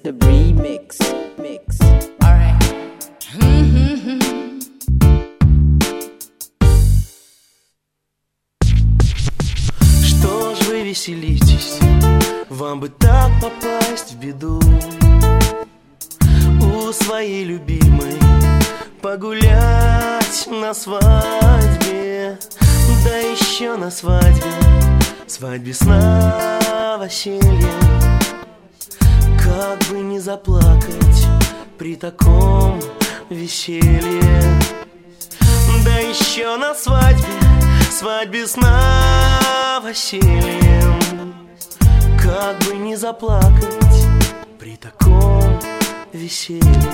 the remix. Alright. Что ж вы веселитесь? Вам бы так попасть в беду. У своей любимой погулять на свадьбе. Да еще на свадьбе с новосельем. Как бы не заплакать при таком веселье. Да еще на свадьбе с новосельем. Как бы не заплакать при таком веселье.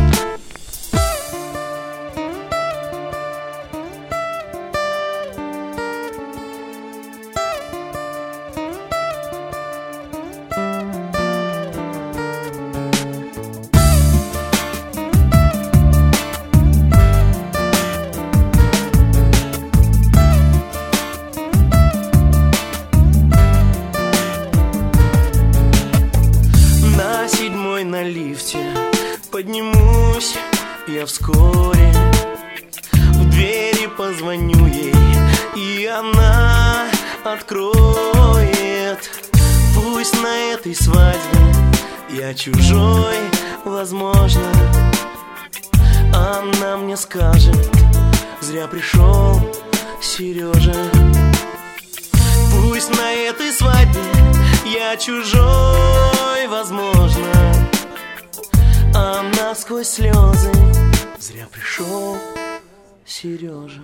На лифте поднимусь я вскоре. В двери позвоню ей, и она откроет. Пусть на этой свадьбе я чужой, возможно. Она мне скажет: зря пришел Сережа. Пусть на этой свадьбе я чужой, возможно. Она сквозь слезы: зря пришел Сережа.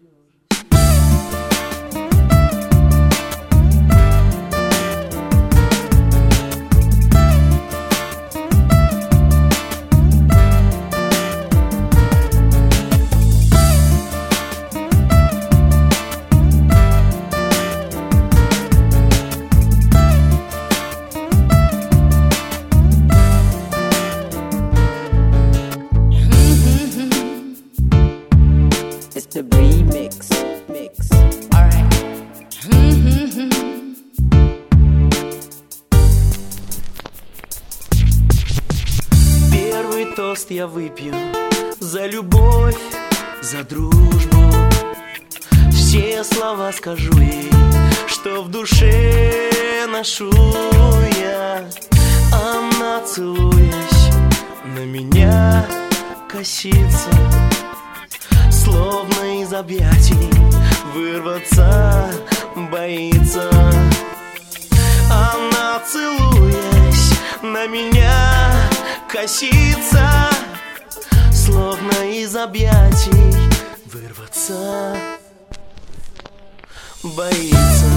The remix. Alright. Первый тост я выпью за любовь, за дружбу. Все слова скажу ей, что в душе ношу я. Она, целуясь, на меня косится, словно из объятий вырваться боится. Она, целуясь, на меня косится, словно из объятий вырваться боится.